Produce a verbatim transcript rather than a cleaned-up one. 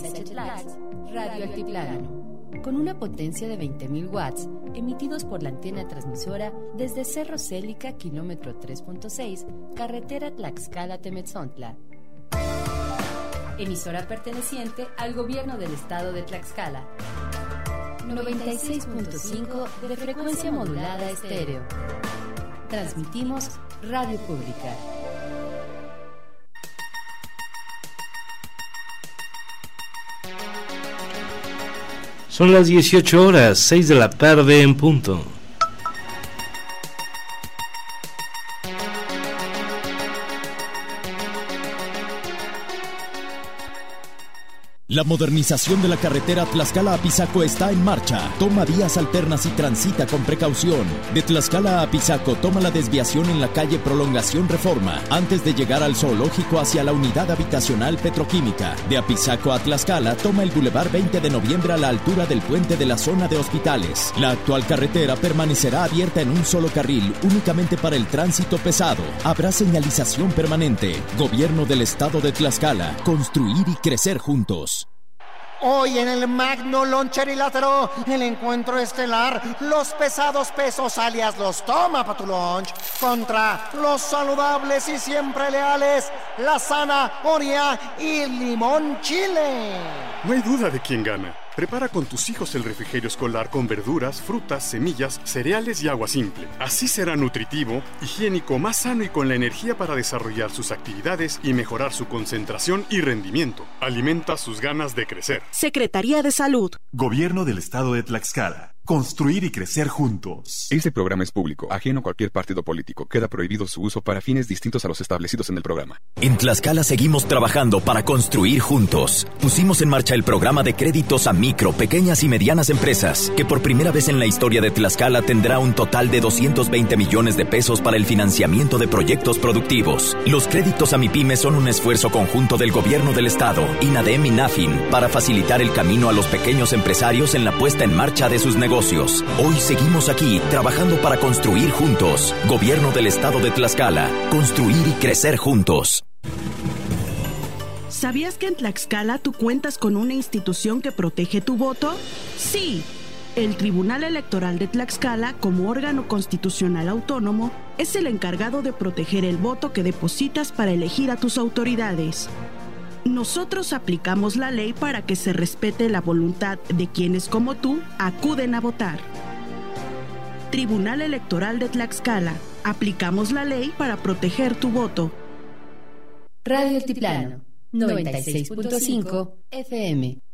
Xachitlax, Radio Altiplano, con una potencia de veinte mil watts, emitidos por la antena transmisora desde Cerro Célica, kilómetro tres punto seis, carretera Tlaxcala-Temetzontla. Emisora perteneciente al gobierno del estado de Tlaxcala. noventa y seis punto cinco de frecuencia modulada estéreo. Transmitimos Radio Pública. Son las dieciocho horas, seis de la tarde en punto. La modernización de la carretera Tlaxcala-Apizaco está en marcha. Toma vías alternas y transita con precaución. De Tlaxcala a Apizaco, toma la desviación en la calle Prolongación Reforma, antes de llegar al zoológico hacia la unidad habitacional petroquímica. De Apizaco a Tlaxcala, toma el Boulevard veinte de noviembre a la altura del puente de la zona de hospitales. La actual carretera permanecerá abierta en un solo carril, únicamente para el tránsito pesado. Habrá señalización permanente. Gobierno del estado de Tlaxcala. Construir y crecer juntos. Hoy en el Magno Loncherilátero, el encuentro estelar, los pesados pesos alias los toma pa' tu lunch, contra los saludables y siempre leales, la zanahoria y limón chile. No hay duda de quién gana. Prepara con tus hijos el refrigerio escolar con verduras, frutas, semillas, cereales y agua simple. Así será nutritivo, higiénico, más sano y con la energía para desarrollar sus actividades y mejorar su concentración y rendimiento. Alimenta sus ganas de crecer. Secretaría de Salud. Gobierno del Estado de Tlaxcala. Construir y crecer juntos. Este programa es público, ajeno a cualquier partido político. Queda prohibido su uso para fines distintos a los establecidos en el programa. En Tlaxcala seguimos trabajando para construir juntos. Pusimos en marcha el programa de créditos a micro, pequeñas y medianas empresas, que por primera vez en la historia de Tlaxcala tendrá un total de doscientos veinte millones de pesos para el financiamiento de proyectos productivos. Los créditos a MIPYME son un esfuerzo conjunto del gobierno del estado, INADEM y NAFIN, para facilitar el camino a los pequeños empresarios en la puesta en marcha de sus negocios. Hoy seguimos aquí, trabajando para construir juntos. Gobierno del estado de Tlaxcala. Construir y crecer juntos. ¿Sabías que en Tlaxcala tú cuentas con una institución que protege tu voto? Sí. El Tribunal Electoral de Tlaxcala, como órgano constitucional autónomo, es el encargado de proteger el voto que depositas para elegir a tus autoridades. Nosotros aplicamos la ley para que se respete la voluntad de quienes como tú acuden a votar. Tribunal Electoral de Tlaxcala. Aplicamos la ley para proteger tu voto. Radio Altiplano, noventa y seis punto cinco F M.